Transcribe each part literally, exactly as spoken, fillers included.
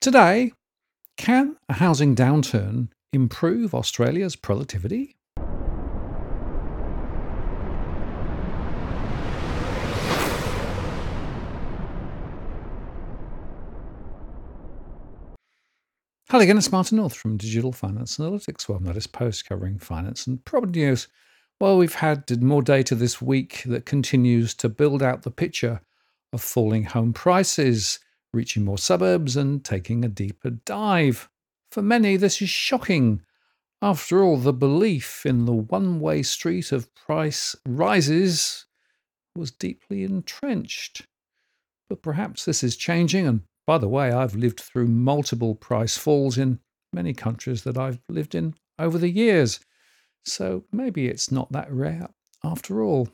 Today, can a housing downturn improve Australia's productivity? Hello again, it's Martin North from Digital Finance Analytics. Well, I've noticed posts covering finance and property news. Well, we've had more data this week that continues to build out the picture of falling home prices, reaching more suburbs and taking a deeper dive. For many, this is shocking. After all, the belief in the one-way street of price rises was deeply entrenched. But perhaps this is changing, and by the way, I've lived through multiple price falls in many countries that I've lived in over the years, so maybe it's not that rare after all.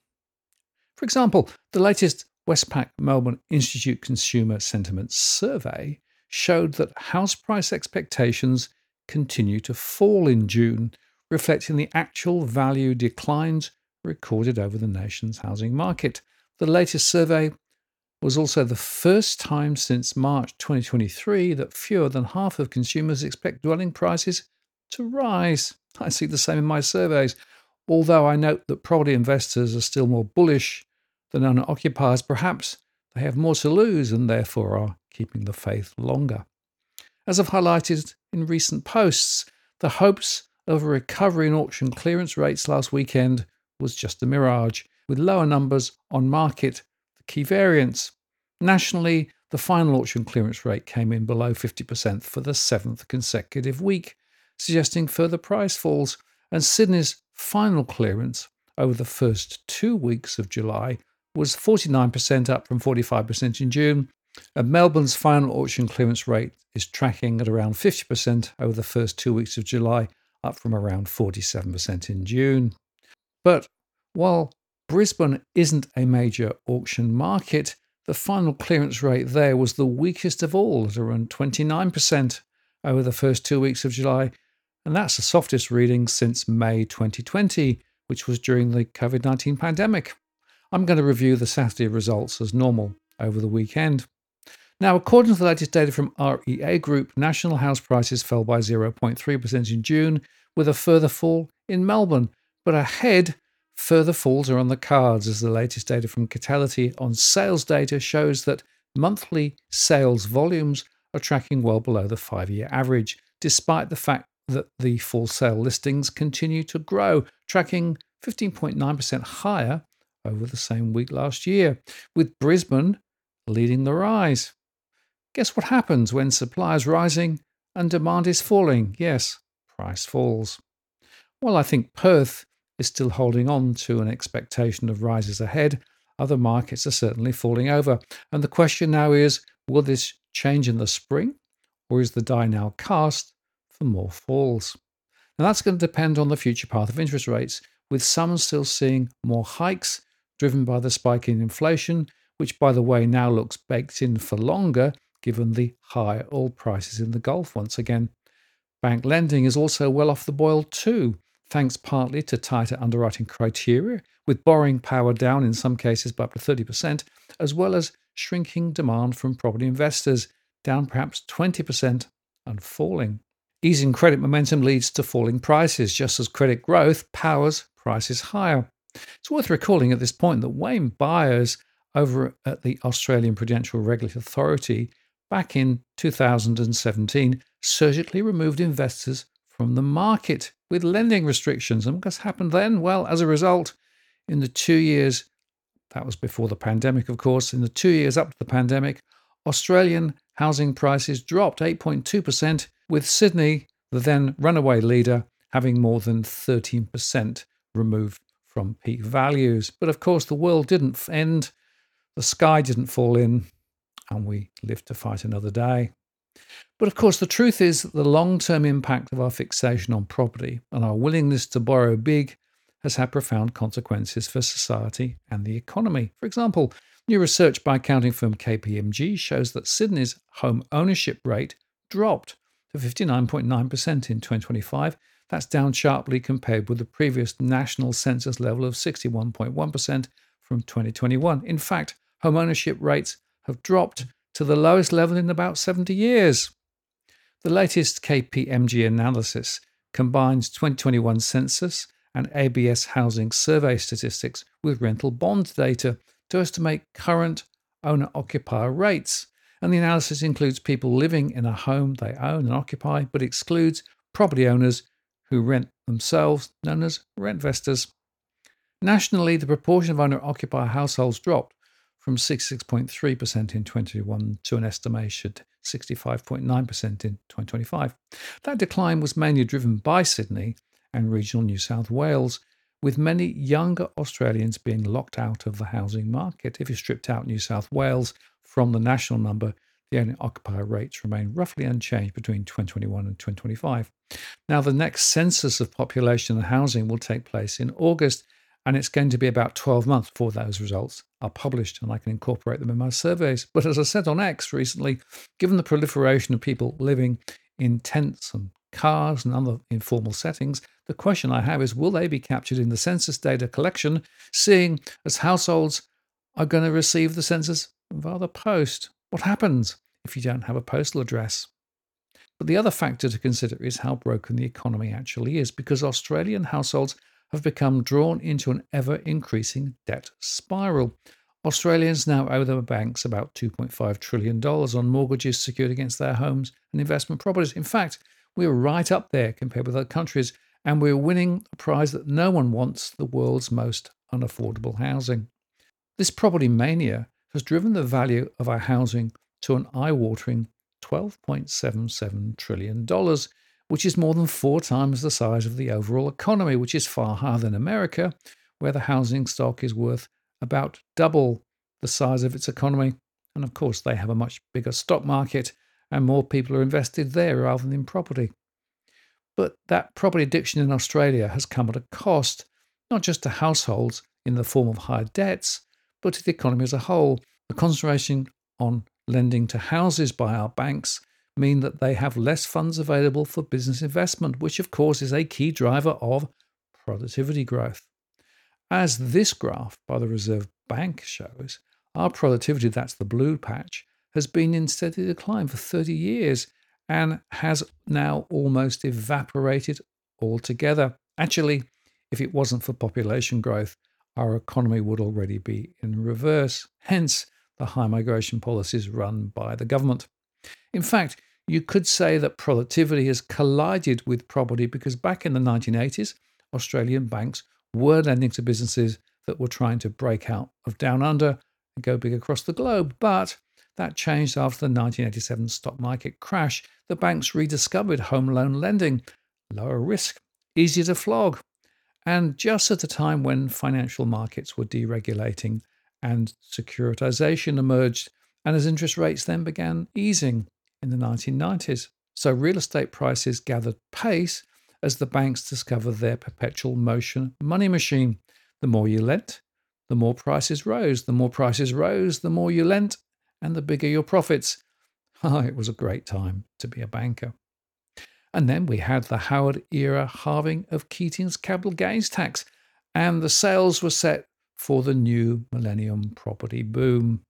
For example, the latest Westpac Melbourne Institute Consumer Sentiment Survey showed that house price expectations continue to fall in June, reflecting the actual value declines recorded over the nation's housing market. The latest survey was also the first time since March twenty twenty-three that fewer than half of consumers expect dwelling prices to rise. I see the same in my surveys, although I note that property investors are still more bullish than owner-occupiers. Perhaps they have more to lose and therefore are keeping the faith longer. As I've highlighted in recent posts, the hopes of a recovery in auction clearance rates last weekend was just a mirage, with lower numbers on market the key variance. Nationally, the final auction clearance rate came in below fifty percent for the seventh consecutive week, suggesting further price falls, and Sydney's final clearance over the first two weeks of July was forty-nine percent, up from forty-five percent in June, and Melbourne's final auction clearance rate is tracking at around fifty percent over the first two weeks of July, up from around forty-seven percent in June. But while Brisbane isn't a major auction market, the final clearance rate there was the weakest of all at around twenty-nine percent over the first two weeks of July, and that's the softest reading since May twenty twenty, which was during the covid nineteen pandemic. I'm going to review the Saturday results as normal over the weekend. Now, according to the latest data from R E A Group, national house prices fell by zero point three percent in June, with a further fall in Melbourne. But ahead, further falls are on the cards, as the latest data from Catality on sales data shows that monthly sales volumes are tracking well below the five-year average, despite the fact that the for sale listings continue to grow, tracking fifteen point nine percent higher over the same week last year, with Brisbane leading the rise. Guess what happens when supply is rising and demand is falling? Yes, price falls. Well, I think Perth is still holding on to an expectation of rises ahead. Other markets are certainly falling over. And the question now is, will this change in the spring, or is the die now cast for more falls? Now, that's going to depend on the future path of interest rates, with some still seeing more hikes driven by the spike in inflation, which, by the way, now looks baked in for longer, given the high oil prices in the Gulf once again. Bank lending is also well off the boil too, thanks partly to tighter underwriting criteria, with borrowing power down in some cases by up to thirty percent, as well as shrinking demand from property investors, down perhaps twenty percent and falling. Easing credit momentum leads to falling prices, just as credit growth powers prices higher. It's worth recalling at this point that Wayne Byres over at the Australian Prudential Regulatory Authority back in two thousand seventeen surgically removed investors from the market with lending restrictions. And what's happened then? Well, as a result, in the two years, that was before the pandemic, of course, in the two years up to the pandemic, Australian housing prices dropped eight point two percent, with Sydney, the then runaway leader, having more than thirteen percent removed from peak values. But of course, the world didn't end, the sky didn't fall in, and we lived to fight another day. But of course, the truth is that the long-term impact of our fixation on property and our willingness to borrow big has had profound consequences for society and the economy. For example, new research by accounting firm K P M G shows that Sydney's home ownership rate dropped to fifty-nine point nine percent in twenty twenty-five. That's down sharply compared with the previous national census level of sixty-one point one percent from twenty twenty-one. In fact, home ownership rates have dropped to the lowest level in about seventy years. The latest K P M G analysis combines twenty twenty-one census and A B S housing survey statistics with rental bond data to estimate current owner-occupier rates. And the analysis includes people living in a home they own and occupy, but excludes property owners who rent themselves, known as rentvestors. Nationally, the proportion of owner-occupier households dropped from sixty-six point three percent in twenty twenty-one to an estimated sixty-five point nine percent in twenty twenty-five. That decline was mainly driven by Sydney and regional New South Wales, with many younger Australians being locked out of the housing market. If you stripped out New South Wales from the national number, the owner-occupier rates remain roughly unchanged between twenty twenty-one and twenty twenty-five. Now, the next census of population and housing will take place in August, and it's going to be about twelve months before those results are published, and I can incorporate them in my surveys. But as I said on X recently, given the proliferation of people living in tents and cars and other informal settings, the question I have is, will they be captured in the census data collection, seeing as households are going to receive the census via the post? What happens if you don't have a postal address? But the other factor to consider is how broken the economy actually is, because Australian households have become drawn into an ever-increasing debt spiral. Australians now owe their banks about two point five trillion dollars on mortgages secured against their homes and investment properties. In fact, we're right up there compared with other countries, and we're winning a prize that no one wants: the world's most unaffordable housing. This property mania has driven the value of our housing to an eye-watering twelve point seven seven trillion dollars, which is more than four times the size of the overall economy, which is far higher than America, where the housing stock is worth about double the size of its economy. And of course, they have a much bigger stock market, and more people are invested there rather than in property. But that property addiction in Australia has come at a cost, not just to households in the form of higher debts, but to the economy as a whole. The concentration on lending to houses by our banks mean that they have less funds available for business investment, which of course is a key driver of productivity growth. As this graph by the Reserve Bank shows, our productivity, that's the blue patch, has been in steady decline for thirty years and has now almost evaporated altogether. Actually, if it wasn't for population growth, our economy would already be in reverse, hence the high migration policies run by the government. In fact, you could say that productivity has collided with property, because back in the nineteen eighties, Australian banks were lending to businesses that were trying to break out of down under and go big across the globe. But that changed after the nineteen eighty-seven stock market crash. The banks rediscovered home loan lending, lower risk, easier to flog, and just at a time when financial markets were deregulating and securitization emerged, and as interest rates then began easing in the nineteen nineties. So real estate prices gathered pace as the banks discovered their perpetual motion money machine. The more you lent, the more prices rose. The more prices rose, the more you lent, and the bigger your profits. Oh, it was a great time to be a banker. And then we had the Howard era halving of Keating's capital gains tax, and the sails were set for the new millennium property boom.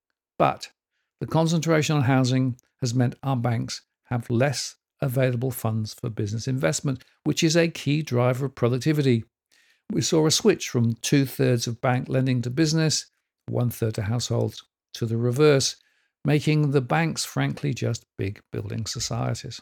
But the concentration on housing has meant our banks have less available funds for business investment, which is a key driver of productivity. We saw a switch from two-thirds of bank lending to business, one-third to households, to the reverse, making the banks, frankly, just big building societies.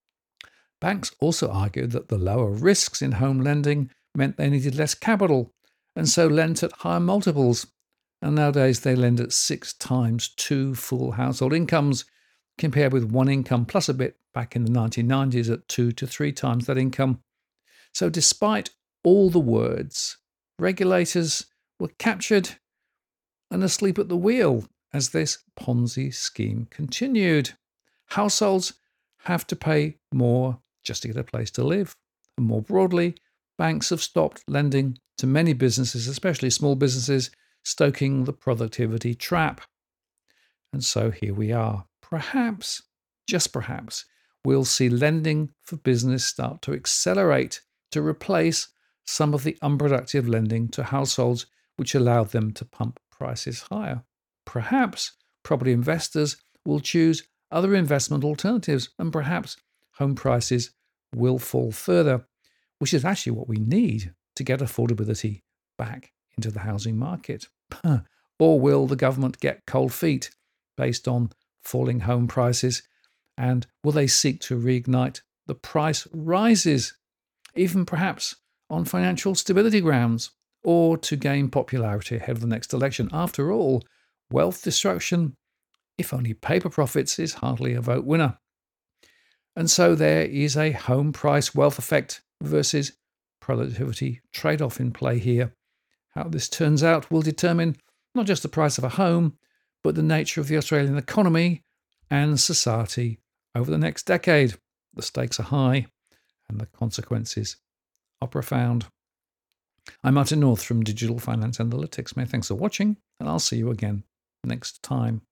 Banks also argued that the lower risks in home lending meant they needed less capital, and so lent at higher multiples. And nowadays they lend at six times two full household incomes, compared with one income plus a bit back in the nineteen nineties at two to three times that income. So despite all the words, regulators were captured and asleep at the wheel as this Ponzi scheme continued. Households have to pay more just to get a place to live. And more broadly, banks have stopped lending to many businesses, especially small businesses, stoking the productivity trap. And so here we are. Perhaps, just perhaps, we'll see lending for business start to accelerate to replace some of the unproductive lending to households, which allowed them to pump prices higher. Perhaps property investors will choose other investment alternatives, and perhaps home prices will fall further, which is actually what we need to get affordability back into the housing market. Or will the government get cold feet based on falling home prices? And will they seek to reignite the price rises, even perhaps on financial stability grounds, or to gain popularity ahead of the next election? After all, wealth destruction, if only paper profits, is hardly a vote winner. And so there is a home price wealth effect versus productivity trade-off in play here. How this turns out will determine not just the price of a home, but the nature of the Australian economy and society over the next decade. The stakes are high and the consequences are profound. I'm Martin North from Digital Finance Analytics. Many thanks for watching, and I'll see you again next time.